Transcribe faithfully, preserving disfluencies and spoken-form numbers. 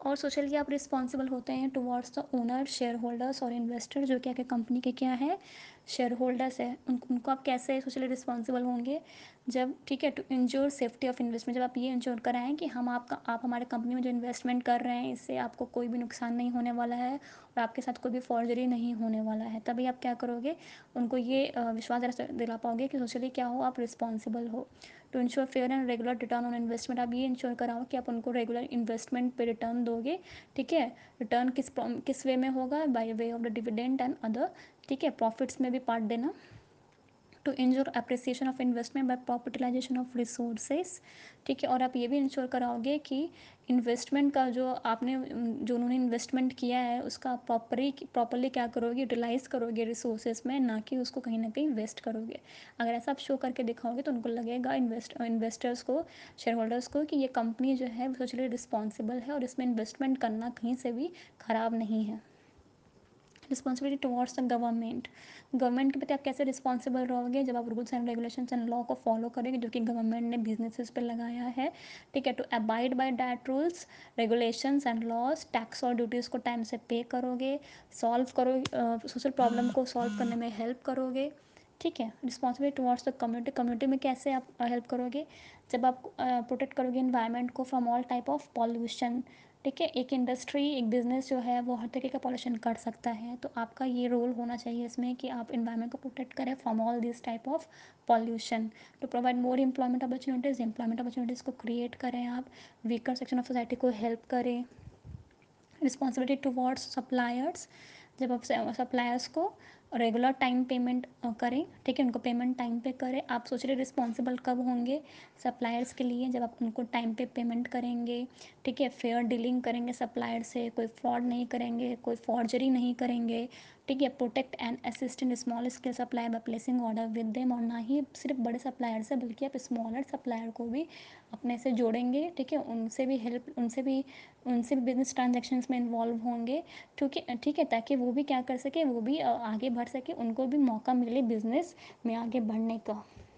और सोशली आप रिस्पॉन्सिबल होते हैं towards the owner, shareholders और इन्वेस्टर जो क्या क्या कंपनी के क्या है शेयर होल्डर्स है, उन उनको आप कैसे सोशली रिस्पॉन्सिबल होंगे जब, ठीक है, to ensure safety of investment, जब आप ये इंश्योर कराएं कि हम आपका आप हमारे कंपनी में जो इन्वेस्टमेंट कर रहे हैं इससे आपको कोई भी नुकसान नहीं होने वाला है और आपके साथ कोई भी फॉर्जरी नहीं होने वाला है, तभी आप क्या करोगे, उनको ये अ, विश्वास दिला दिला पाओगे कि सोशली क्या हो, आप रिस्पॉन्सिबल हो। To ensure fair and regular return on investment, आप ये इंश्योर कराओ कि आप उनको रेगुलर इन्वेस्टमेंट पे रिटर्न दोगे, ठीक है। रिटर्न किस किस वे में होगा, by way of the dividend and other, ठीक है, प्रॉफिट्स में भी पार्ट देना। To ensure appreciation of investment by proper utilization of resources, ठीक है। और आप ये भी इंश्योर कराओगे कि इन्वेस्टमेंट का जो आपने जो उन्होंने इन्वेस्टमेंट किया है उसका प्रॉपरी प्रॉपरली क्या करोगे, यूटिलाइज करोगे रिसोर्सेज में, ना कि उसको कहीं ना कहीं वेस्ट करोगे। अगर ऐसा आप शो करके दिखाओगे तो उनको लगेगा, इन्वेस्ट इन्वेस्टर्स को, शेयर होल्डर्स को, कि ये कंपनी जो है सोशली रिस्पॉन्सिबल है और इसमें इन्वेस्टमेंट करना कहीं से भी ख़राब नहीं है। Responsibility towards the government, government के प्रति आप कैसे रिस्पॉन्सिबल रहोगे जब आप rules and regulations and law को फॉलो करेंगे जो कि गवर्नमेंट ने बिजनेसेस पे लगाया है, ठीक है। To abide by that rules regulations and laws, tax और ड्यूटीज़ को टाइम से पे करोगे, सॉल्व करोगे, सोशल प्रॉब्लम को सॉल्व करने में हेल्प करोगे, ठीक है। Responsibility towards the community, community में कैसे आप हेल्प करोगे, जब आप प्रोटेक्ट करोगे इन्वायरमेंट को from all type of pollution, ठीक है। एक इंडस्ट्री, एक बिजनेस जो है वो हर तरीके का पॉल्यूशन कर सकता है, तो आपका ये रोल होना चाहिए इसमें कि आप इन्वायरमेंट को प्रोटेक्ट करें from all this type of pollution. To provide more employment opportunities, employment opportunities को क्रिएट करें आप, वीकर सेक्शन ऑफ सोसाइटी को हेल्प करें। रिस्पॉन्सिबिलिटी टुवर्ड्स सप्लायर्स, जब आप सप्लायर्स को रेगुलर टाइम पेमेंट करें, ठीक है, उनको पेमेंट टाइम पे करें। आप सोच रहे रिस्पॉन्सिबल कब होंगे सप्लायर्स के लिए, जब आप उनको टाइम पे पेमेंट करेंगे, ठीक है, फेयर डीलिंग करेंगे सप्लायर से, कोई फ्रॉड नहीं करेंगे, कोई फॉर्जरी नहीं करेंगे, ठीक है। Protect and assist in small scale supply by placing order with them, और ना ही सिर्फ बड़े सप्लायर से बल्कि आप स्मॉलर सप्लायर को भी अपने से जोड़ेंगे, ठीक है, उनसे भी हेल्प उनसे भी उनसे भी बिजनेस ट्रांजेक्शन्स में इन्वॉल्व होंगे, ठीक है, ठीक है, ताकि वो भी क्या कर सके, वो भी आगे बढ़ सके, उनको भी मौका मिले बिजनेस में आगे बढ़ने का।